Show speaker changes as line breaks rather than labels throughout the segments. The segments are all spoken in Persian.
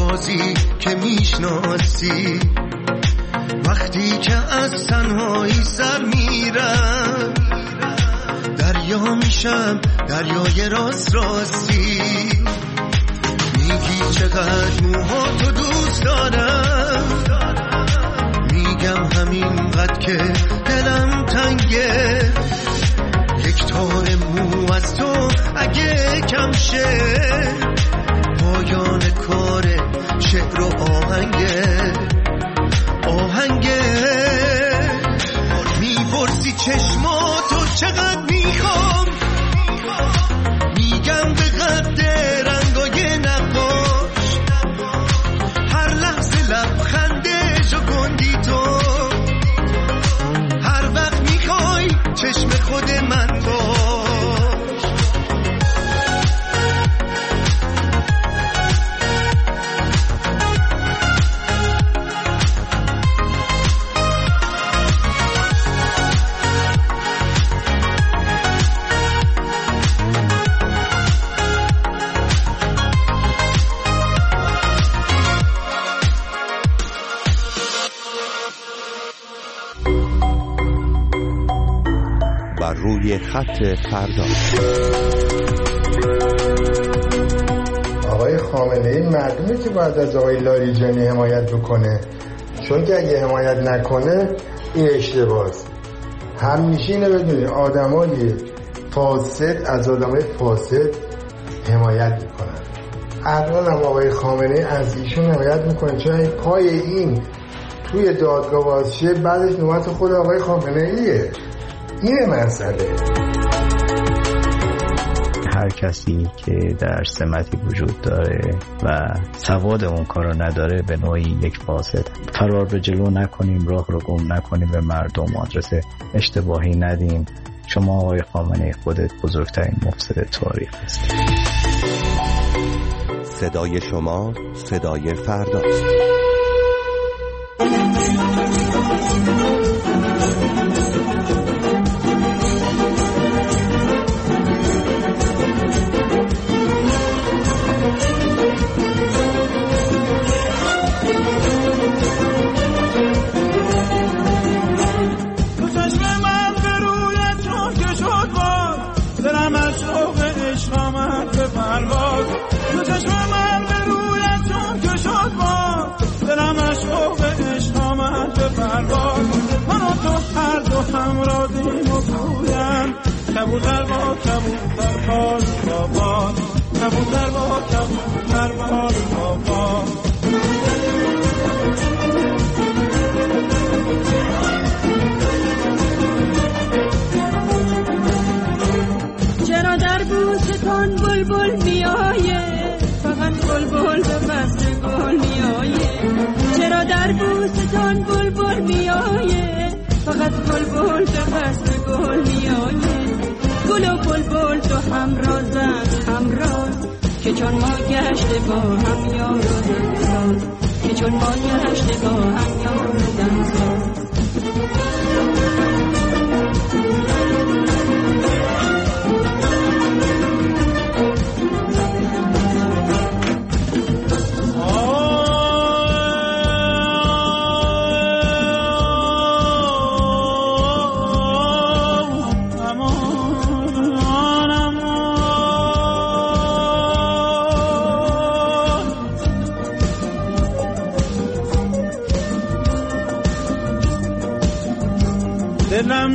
رازی که میشناسی. وقتی که از تنهایی سر میرم دریا میشم، دریای راست راستی. میگی چقدر موهاتو دوست دارم، میگم همینقدر که دلم تنگه. یک تار مو از تو اگه کم شه، پایان کار شعر و آهنگه. میپرسی چشماتو چقدر میخوام، میگم به قد رنگای نقاش. هر لحظه لبخنده جو گندی تو، هر وقت میخوای چشم خود من باش.
روی خط فردا.
آقای خامنه‌ای معلومه که باید از آقای لاریجانی حمایت بکنه، چون که اگه حمایت نکنه این اشتباهه. همیشه اینو بدونی آدمای فاسد از آدمای فاسد حمایت میکنن. الان هم آقای خامنه‌ای از ایشون حمایت میکنه، چون پای این توی دادگاه واسشه، بعدش نوبت خود آقای خامنه‌ایه. اینه مسئله.
هر کسی که در سمتی وجود داره و سواد اون کارو نداره به نوعی یک فاسد. فرار به جلو نکنیم، راه رو گم نکنیم، به مردم آدرس اشتباهی ندیم. شما آقای خامنه‌ای خودت بزرگترین مفسد تاریخ هستید.
صدای شما صدای فرداست.
کبوتر با کبوتر بال بابا، کبوتر با کبوتر بال بابا.
چرا در بوستان بلبل میآیه، فقط بلبل به فصل گل میآیه. چرا در بوستان بلبل میآیه، فقط بلبل به فصل گل میآیه. گل و بلبل تو همراز که چون ما گشته با هم یار و دمساز، که چون ما گشته با هم یار و دمساز.
دلم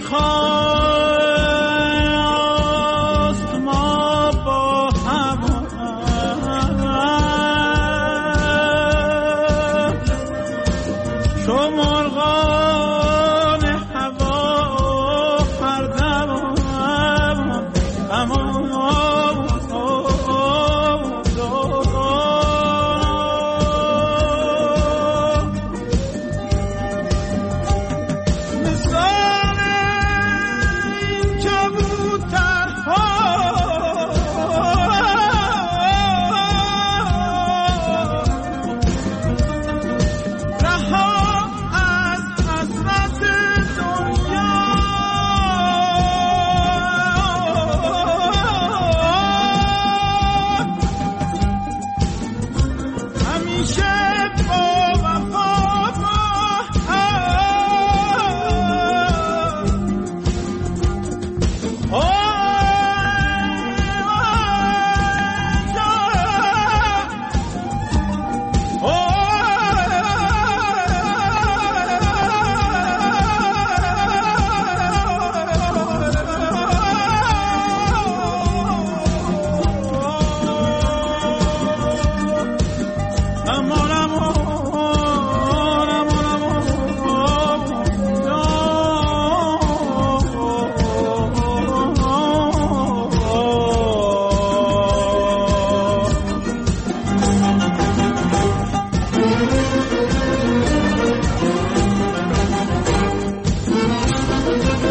میخواست ما با هم چو مرغان هوا هر دم اما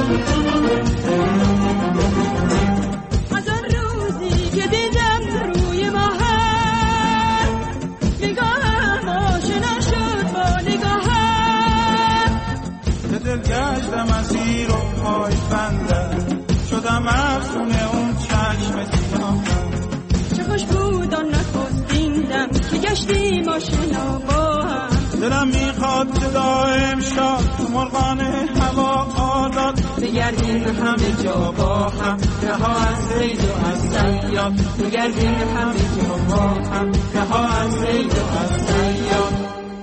از آن روزی که دیدم روی ماهم نگاهم آشنا شد با نگاهم
به دل گشتم اسیر و پای بندم شدم افسون اون چشم سیاهم
چه خوش بود آن نخستین دم که گشتیم آشنا با هم
دلم میخواد که دائم شاد مرغان هوا آزاد بگردیم همه جا با هم رها از صید و از صیاد بگردیم همه جا با هم رها از صید و از صیاد.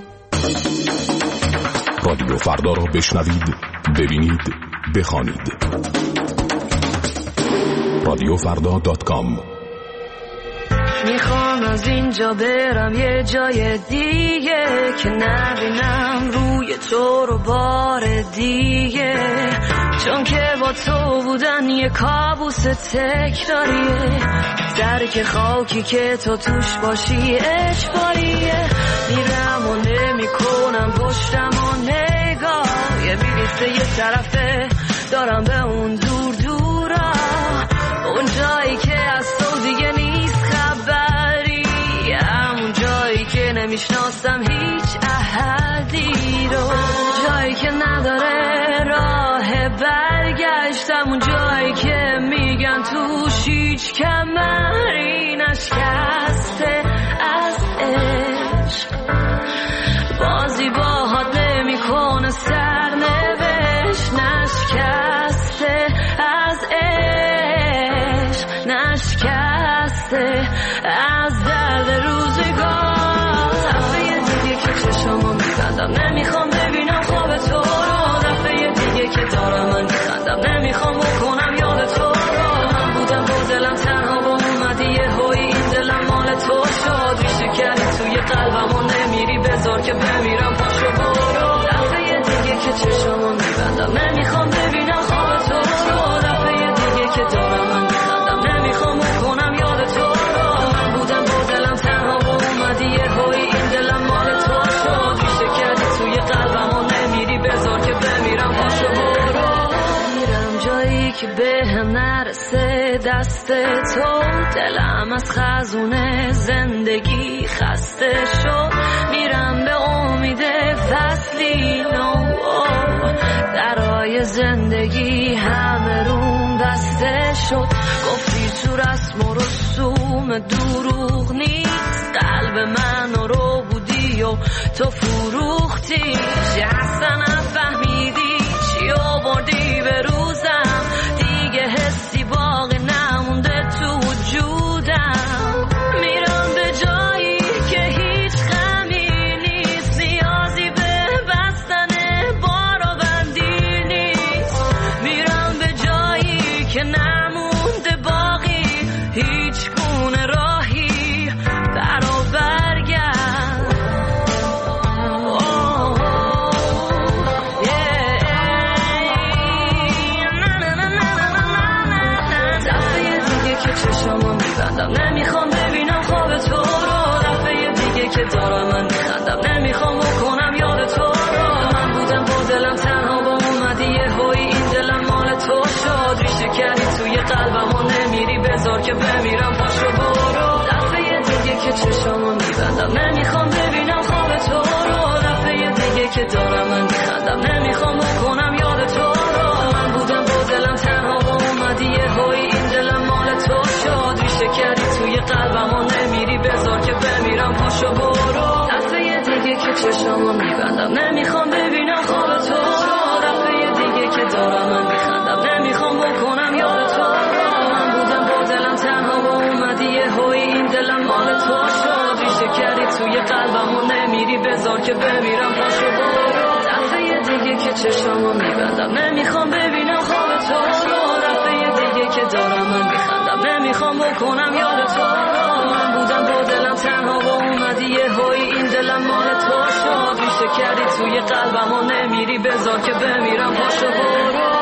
رادیو فردا را بشنوید، ببینید، بخوانید. radiofrda.com.
میخوام از اینجا برم یه جای دیگه که نبینم روی تو رو بار دیگه، چون که با تو بودن یه کابوس تکراریه، درک خاکی که تو توش باشی اجباریه. میرم و نمی کنم پشتم و نگاه، یه بیلیسته یه طرفه دارم به اون دور دورا، اون جایی که از تو دیگه نیست خبری، همون جایی که نمیشناسم هیچ احدی رو، جایی که نداره راه برگشت، همون جایی که میگن توش هیچ کمری نشکسته از عشق، بازی باهات نمیکنه سرنوشت، نشکسته از عشق، نشکسته از درد روزگار. دفعه دیگه که چشمو میبندم نمیخوام ببینم خواب تو رو، دفعه دیگه که دارم من میخندم نمیخوام بکنم یاد تو رو، من بودم با دلم تنها با اومدی یه هایی این دلم مال تو شد، ریشه کردی توی قلبم و نمیری بذار که بمیرم پاشو برو. دفعه دیگه که چشمو میبندم نمیخوام ببینم خواب تو رو، دفعه دیگه که دارم من میخندم نمیخوام بکنم یاد تو رو، من بودم با دلم تنها با اومدی یه هایی این دلم مال تو شد، ریشه کردی توی قلبم و نمیری بذار که بمیرم پاشو برو. میرم جایی که به هم نرسه دست تو، دلم از خزونه زندگی خسته شد، میرم به امید فصلی نو، درای زندگی همه روم بسته شد، گفتی تو رسم و رسوم دروغ نیست، قلب من رو بودی و تو فروختی، چی اصلا نفهمیدی چی آوردی به روزم، دیگه حسی باقی نمونده تو وجودم، میرم به جایی که هیچ غمی نیست، نیازی به بستن بار و بندی نیست، میرم به جایی که نمونده باقی هیچ گونه راهی برا برگرد. چشمو میبندم نمیخوام ببینم خواب تو رو، دفعه دیگه که دارم من میخندم نمیخوام بکنم یاد تو رو، من بودم با دلم تنها با اومدی یه هایی این دلم مال تو شد، ریشه کردی توی قلبم و نمیری بذار که بمیرم پاشو برو. دفعه دیگه که چشمو میبندم نمیخوام ببینم خواب تو رو، دفعه دیگه که دارم من میخندم نمیخوام بکنم یاد تو رو، من بودم با دلم تنها با اومدی یه هایی این دلم مال تو شد، ریشه کردی توی قلبم و نمیری بذار که بمیرم پاشو برو. دفعه دیگه که چشمو میبندم نمیخوام ببینم خواب تو رو، دفعه دیگه که دارم من میخندم نمیخوام بکنم یاد تو رو، من بودم با دلم تنها با اومدی یه هایی این دلم مال تو شد، ریشه کردی توی قلبم و نمیری بذار که بمیرم پاشو برو. دفعه دیگه که چشمو میبندم نمیخوام ببینم خواب تو رو، دفعه دیگه که دارم من میخندم نمیخوام بکنم یاد تو رو، من بودم با دلم تنها با اومدی یه هایی این دلم مال تو شد، ریشه کردی توی قلبم و نمیری بذار که بمیرم پاشو برو.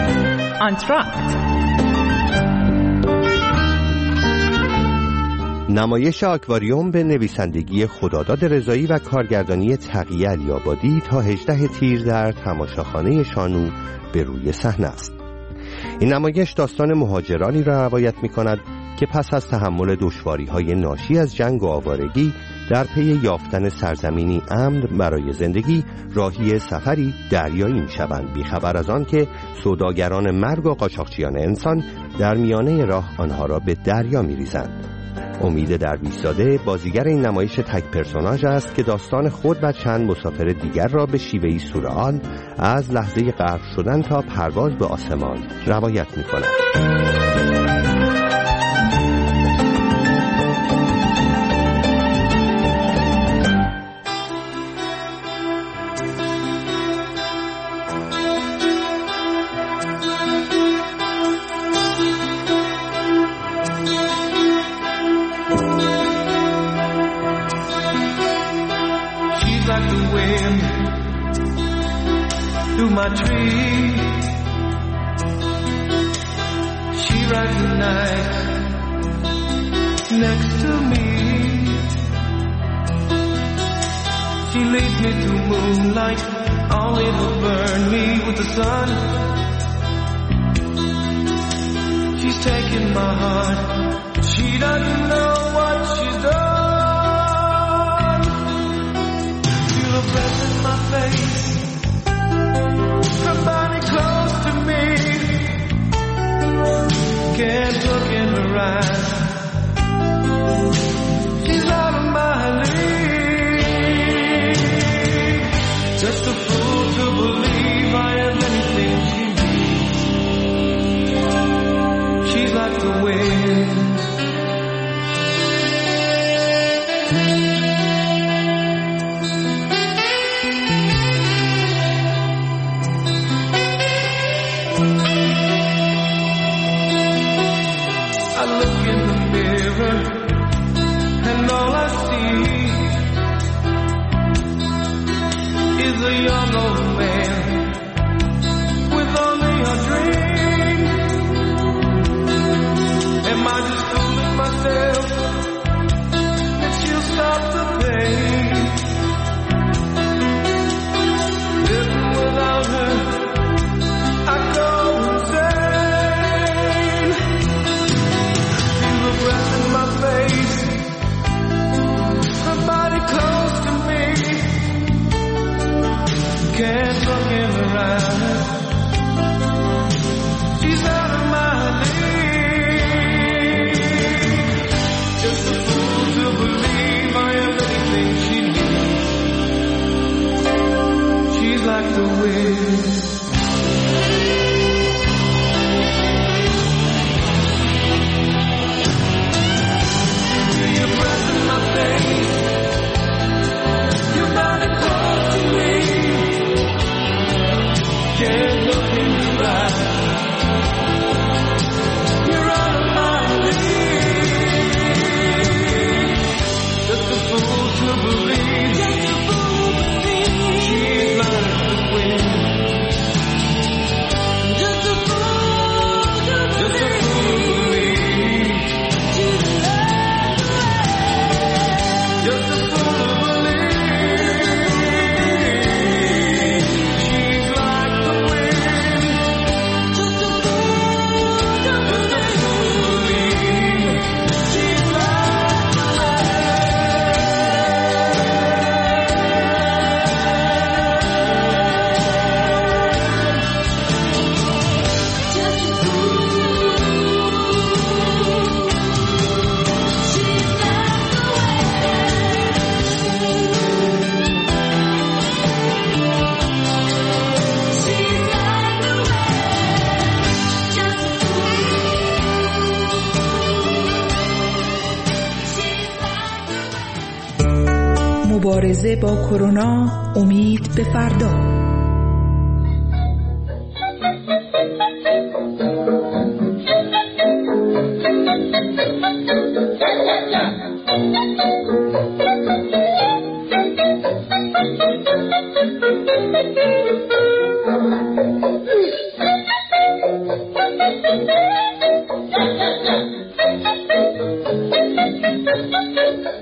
آنتراکت
نمایش آکواریوم به نویسندگی خداداد رضایی و کارگردانی تقیه علی‌آبادی تا 18 تیر در تماشاخانه شانو به روی صحنه است. این نمایش داستان مهاجرانی را روایت می‌کند که پس از تحمل دشواری‌های ناشی از جنگ و آوارگی در پی یافتن سرزمینی امن برای زندگی راهی سفری دریایی می‌شوند، بی‌خبر از آن که سوداگران مرگ و قاچاقچیان انسان در میانه راه آنها را به دریا می‌ریزند. امید درویش‌زاده بازیگر این نمایش تک پرسوناژ است که داستان خود و چند مسافر دیگر را به شیوهی سورئال از لحظه غرق شدن تا پرواز به آسمان روایت می‌کند.
Through my tree, she rides the night next to me. She leads me to moonlight, only to burn me with the sun. She's taking my heart, she doesn't know what she's done. Feel her breath in my face, her body close to me, can't look in her eyes, she's out of my league, just a fool to believe I am anything she needs, she's like the wind. A young old man with only a dream. Am I just fooling myself that she'll stop the pain? Living without her, I go insane. Feel her breath in my face, her body close to me, can't look in her eyes, she's out of my league, just a fool to believe I am anything she needs, she's like the wind. Feel your breath in my face, your body close to me, can't look in your eyes, you're out of my league, just a fool to believe, she's like the wind, just a fool to believe, she's like the wind, just a fool to believe.
مبارزه با کرونا، امید به فردا.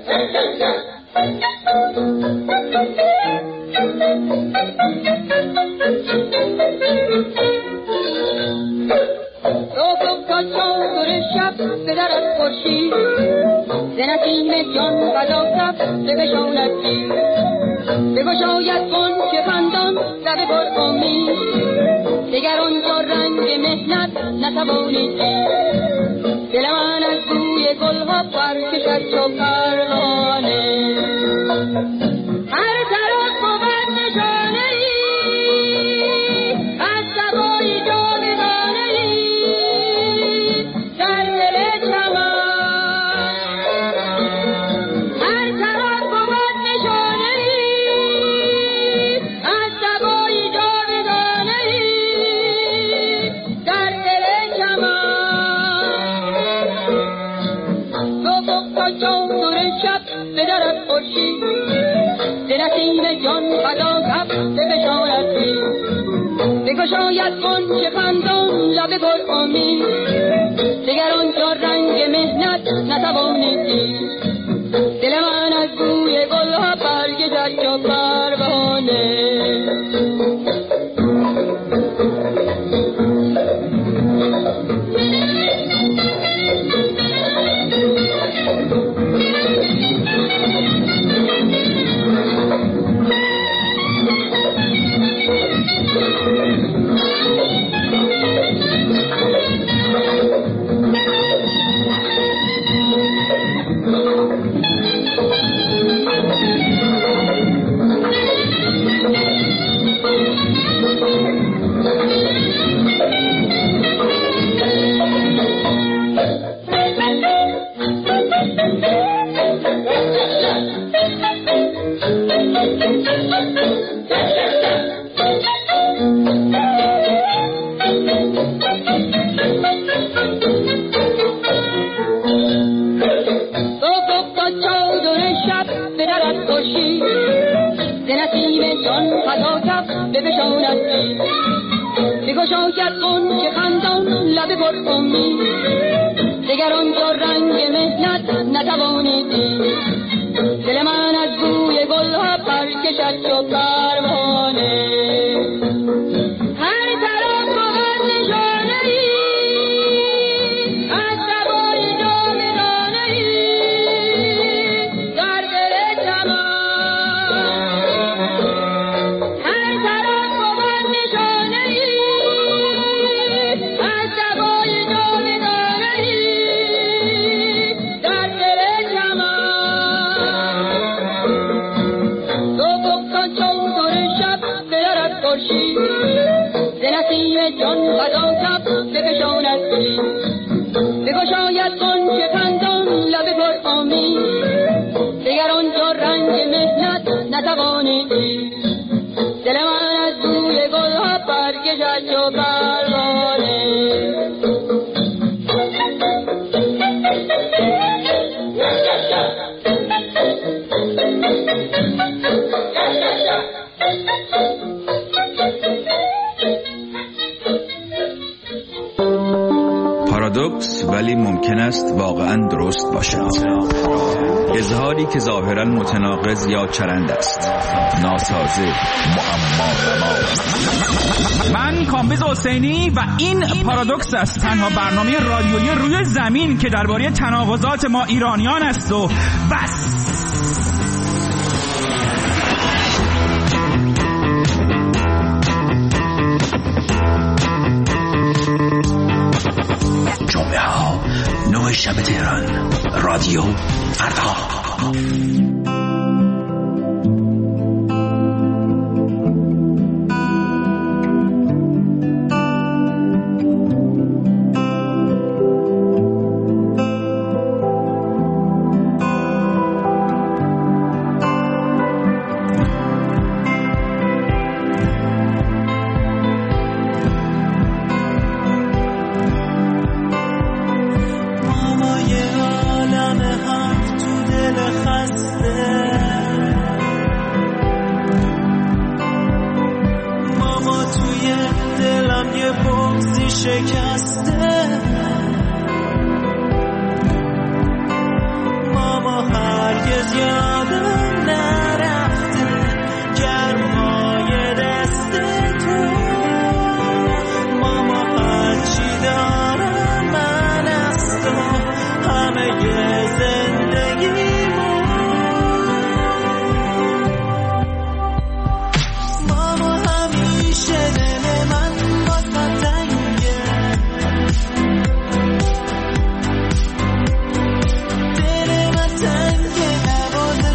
پارادوکس ولی ممکن است واقعا درست باشد. اظهاری که ظاهرا متناقض یا چرند است، ناسازه، معما.
من کامبیز حسینی و این پارادوکس است، تنها برنامه رادیویی روی زمین که درباره تناقضات ما ایرانیان است و بس.
جمعه ها 9 شب تهران، رادیو فردا.
ماما هرگز
از یادم نرفته گرمای دست تو. ماما هرچی دارم من از تو، همه زندگیمو. ماما همیشه دل من واسه تنگه، دل من تنگه، نوازم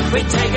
We take